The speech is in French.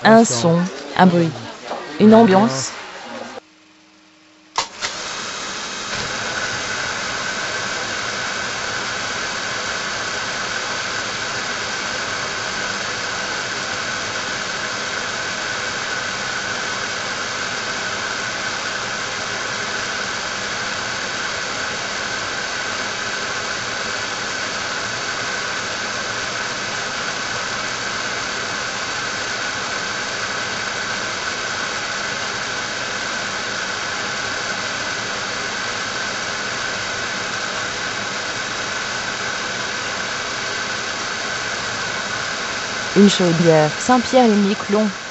Un son, un bruit, une ambiance. Une chaudière Saint-Pierre et Miquelon.